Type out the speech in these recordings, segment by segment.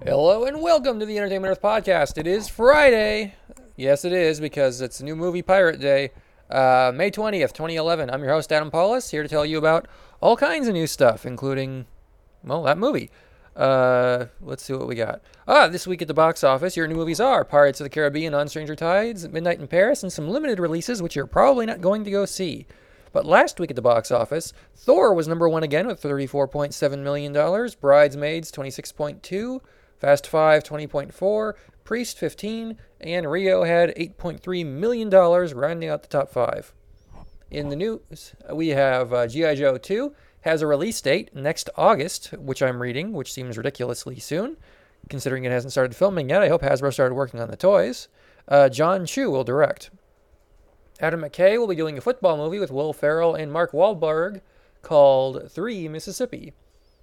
Hello and welcome to the Entertainment Earth Podcast. It is Friday. Yes, it is, because it's a new movie Pirate Day. May 20th, 2011. I'm your host, Adam Paulus, here to tell you about all kinds of new stuff, including, well, that movie. Let's see what we got. This week at the box office, your new movies are Pirates of the Caribbean on Stranger Tides, Midnight in Paris, and some limited releases which you're probably not going to go see. But last week at the box office, Thor was number one again with $34.7 million, Bridesmaids $26.2, Fast 5 $20.4, Priest $15, and Rio had $8.3 million, rounding out the top five. In the news, we have G.I. Joe 2 has a release date next August, which I'm reading, which seems ridiculously soon, considering it hasn't started filming yet. I hope Hasbro started working on the toys. John Chu will direct. Adam McKay will be doing a football movie with Will Ferrell and Mark Wahlberg called 3 Mississippi.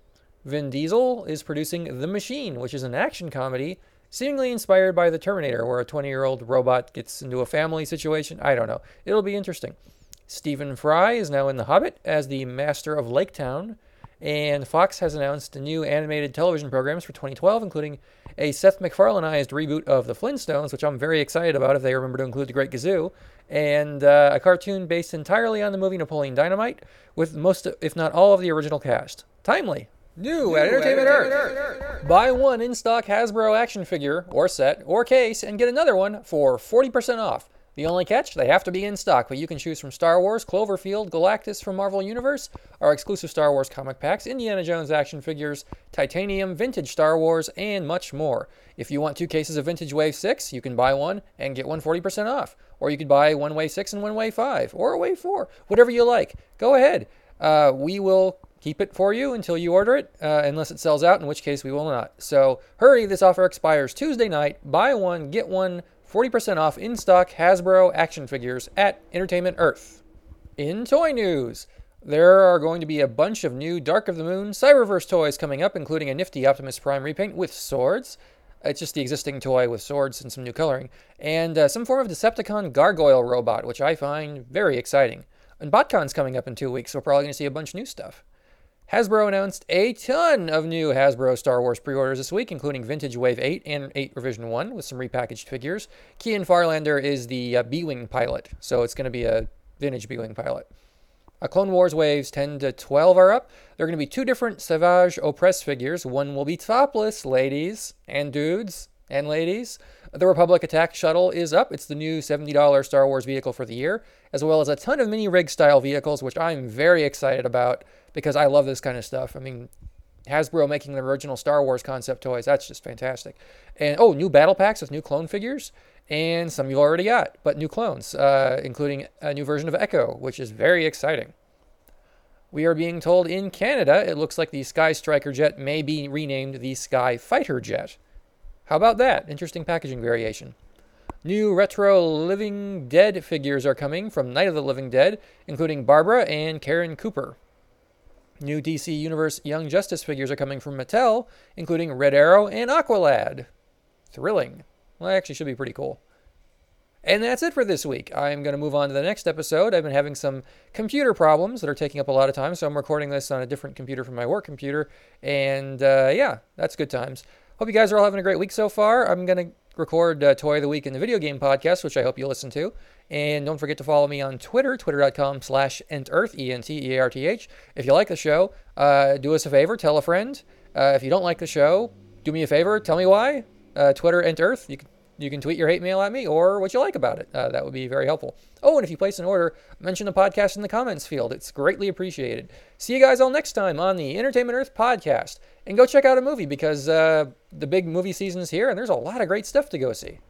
Vin Diesel is producing The Machine, which is an action comedy seemingly inspired by The Terminator, where a 20-year-old robot gets into a family situation. I don't know. It'll be interesting. Stephen Fry is now in The Hobbit as the Master of Lake Town, and Fox has announced new animated television programs for 2012, including a Seth MacFarlaneized reboot of The Flintstones, which I'm very excited about if they remember to include The Great Gazoo, and a cartoon based entirely on the movie Napoleon Dynamite, with most, if not all, of the original cast. Timely. New at Entertainment Earth. Buy one in-stock Hasbro action figure, or set, or case, and get another one for 40% off. The only catch, they have to be in stock, but you can choose from Star Wars, Cloverfield, Galactus from Marvel Universe, our exclusive Star Wars comic packs, Indiana Jones action figures, Titanium, vintage Star Wars, and much more. If you want 2 cases of vintage Wave 6, you can buy one and get one 40% off. Or you could buy one Wave 6 and one Wave 5, or a Wave 4, whatever you like. Go ahead. We will keep it for you until you order it, unless it sells out, in which case we will not. So hurry, this offer expires Tuesday night. Buy one, get one, 40% off in-stock Hasbro action figures at Entertainment Earth. In toy news, there are going to be a bunch of new Dark of the Moon Cyberverse toys coming up, including a nifty Optimus Prime repaint with swords. It's just the existing toy with swords and some new coloring. And some form of Decepticon gargoyle robot, which I find very exciting. And BotCon's coming up in 2 weeks, so we're probably going to see a bunch of new stuff. Hasbro announced a ton of new Hasbro Star Wars pre-orders this week, including Vintage Wave 8 and 8 Revision 1 with some repackaged figures. Kian Farlander is the B-Wing pilot, so it's going to be a vintage B-Wing pilot. Clone Wars Waves 10 to 12 are up. There are going to be 2 different Savage Opress figures. One will be topless, ladies and dudes and ladies. The Republic Attack Shuttle is up. It's the new $70 Star Wars vehicle for the year, as well as a ton of mini-rig style vehicles, which I'm very excited about because I love this kind of stuff. I mean, Hasbro making the original Star Wars concept toys, that's just fantastic. And, new battle packs with new clone figures, and some you've already got, but new clones, including a new version of Echo, which is very exciting. We are being told in Canada, it looks like the Sky Striker jet may be renamed the Sky Fighter jet. How about that? Interesting packaging variation. New retro Living Dead figures are coming from Night of the Living Dead, including Barbara and Karen Cooper. New DC Universe Young Justice figures are coming from Mattel, including Red Arrow and Aqualad. Thrilling. Well, actually should be pretty cool. And that's it for this week. I'm going to move on to the next episode. I've been having some computer problems that are taking up a lot of time, so I'm recording this on a different computer from my work computer. And that's good times. Hope you guys are all having a great week so far. I'm going to record Toy of the Week in the Video Game Podcast, which I hope you'll listen to. And don't forget to follow me on Twitter, twitter.com/entearth, ENTEARTH. If you like the show, do us a favor, tell a friend. If you don't like the show, do me a favor, tell me why. Twitter, entearth. You can tweet your hate mail at me or what you like about it. That would be very helpful. Oh, and if you place an order, mention the podcast in the comments field. It's greatly appreciated. See you guys all next time on the Entertainment Earth Podcast. And go check out a movie because the big movie season is here and there's a lot of great stuff to go see.